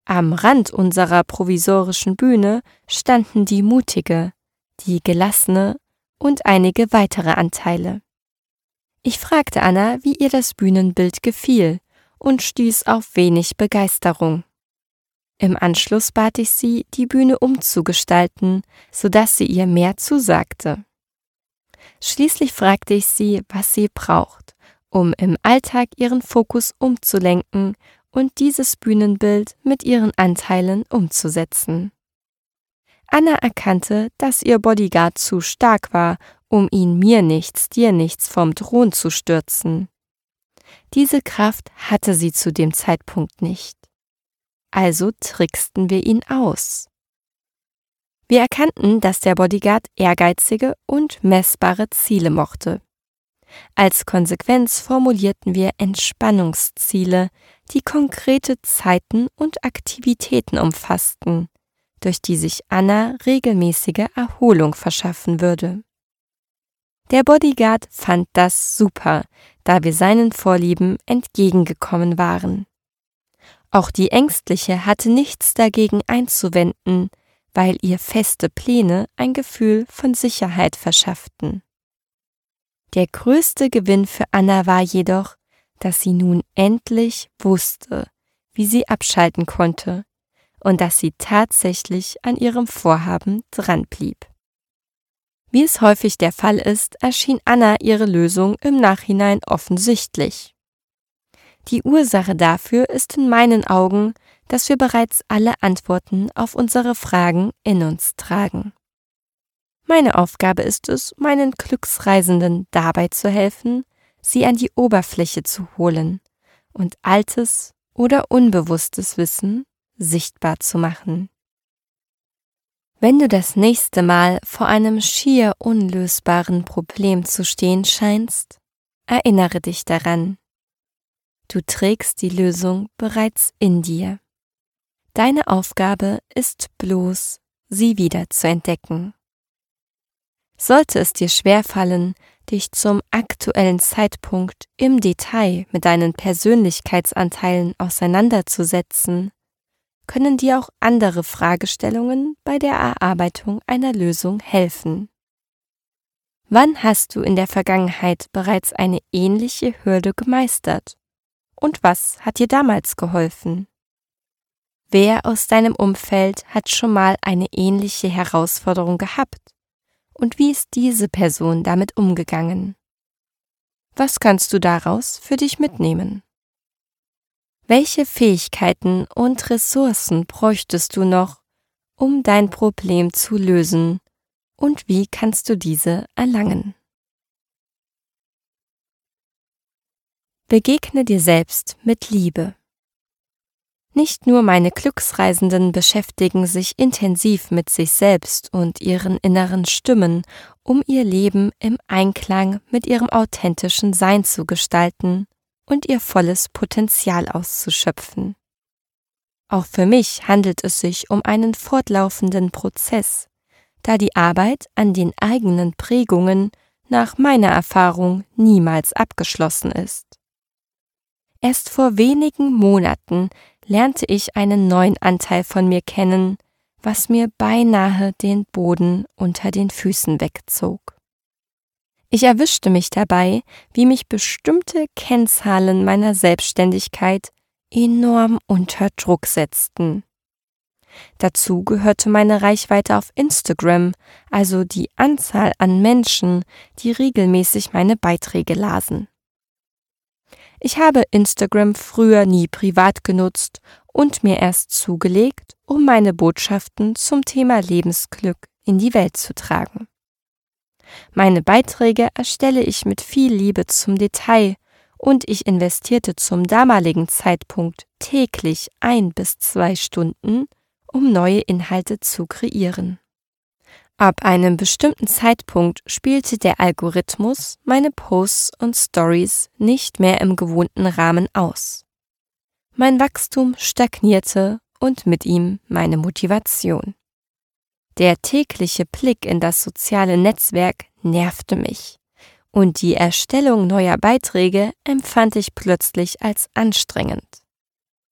Am Rand unserer provisorischen Bühne standen die mutige, die gelassene und einige weitere Anteile. Ich fragte Anna, wie ihr das Bühnenbild gefiel und stieß auf wenig Begeisterung. Im Anschluss bat ich sie, die Bühne umzugestalten, sodass sie ihr mehr zusagte. Schließlich fragte ich sie, was sie braucht, um im Alltag ihren Fokus umzulenken und dieses Bühnenbild mit ihren Anteilen umzusetzen. Anna erkannte, dass ihr Bodyguard zu stark war, um ihn mir nichts, dir nichts vom Thron zu stürzen. Diese Kraft hatte sie zu dem Zeitpunkt nicht. Also tricksten wir ihn aus. Wir erkannten, dass der Bodyguard ehrgeizige und messbare Ziele mochte. Als Konsequenz formulierten wir Entspannungsziele, die konkrete Zeiten und Aktivitäten umfassten, durch die sich Anna regelmäßige Erholung verschaffen würde. Der Bodyguard fand das super, da wir seinen Vorlieben entgegengekommen waren. Auch die Ängstliche hatte nichts dagegen einzuwenden, weil ihr feste Pläne ein Gefühl von Sicherheit verschafften. Der größte Gewinn für Anna war jedoch, dass sie nun endlich wusste, wie sie abschalten konnte und dass sie tatsächlich an ihrem Vorhaben dranblieb. Wie es häufig der Fall ist, erschien Anna ihre Lösung im Nachhinein offensichtlich. Die Ursache dafür ist in meinen Augen, dass wir bereits alle Antworten auf unsere Fragen in uns tragen. Meine Aufgabe ist es, meinen Glücksreisenden dabei zu helfen, sie an die Oberfläche zu holen und altes oder unbewusstes Wissen sichtbar zu machen. Wenn du das nächste Mal vor einem schier unlösbaren Problem zu stehen scheinst, erinnere dich daran. Du trägst die Lösung bereits in dir. Deine Aufgabe ist bloß, sie wieder zu entdecken. Sollte es dir schwerfallen, dich zum aktuellen Zeitpunkt im Detail mit deinen Persönlichkeitsanteilen auseinanderzusetzen, können dir auch andere Fragestellungen bei der Erarbeitung einer Lösung helfen. Wann hast du in der Vergangenheit bereits eine ähnliche Hürde gemeistert? Und was hat dir damals geholfen? Wer aus deinem Umfeld hat schon mal eine ähnliche Herausforderung gehabt? Und wie ist diese Person damit umgegangen? Was kannst du daraus für dich mitnehmen? Welche Fähigkeiten und Ressourcen bräuchtest du noch, um dein Problem zu lösen, und wie kannst du diese erlangen? Begegne dir selbst mit Liebe. Nicht nur meine Glücksreisenden beschäftigen sich intensiv mit sich selbst und ihren inneren Stimmen, um ihr Leben im Einklang mit ihrem authentischen Sein zu gestalten und ihr volles Potenzial auszuschöpfen. Auch für mich handelt es sich um einen fortlaufenden Prozess, da die Arbeit an den eigenen Prägungen nach meiner Erfahrung niemals abgeschlossen ist. Erst vor wenigen Monaten lernte ich einen neuen Anteil von mir kennen, was mir beinahe den Boden unter den Füßen wegzog. Ich erwischte mich dabei, wie mich bestimmte Kennzahlen meiner Selbstständigkeit enorm unter Druck setzten. Dazu gehörte meine Reichweite auf Instagram, also die Anzahl an Menschen, die regelmäßig meine Beiträge lasen. Ich habe Instagram früher nie privat genutzt und mir erst zugelegt, um meine Botschaften zum Thema Lebensglück in die Welt zu tragen. Meine Beiträge erstelle ich mit viel Liebe zum Detail und ich investierte zum damaligen Zeitpunkt täglich 1 bis 2 Stunden, um neue Inhalte zu kreieren. Ab einem bestimmten Zeitpunkt spielte der Algorithmus meine Posts und Stories nicht mehr im gewohnten Rahmen aus. Mein Wachstum stagnierte und mit ihm meine Motivation. Der tägliche Blick in das soziale Netzwerk nervte mich und die Erstellung neuer Beiträge empfand ich plötzlich als anstrengend.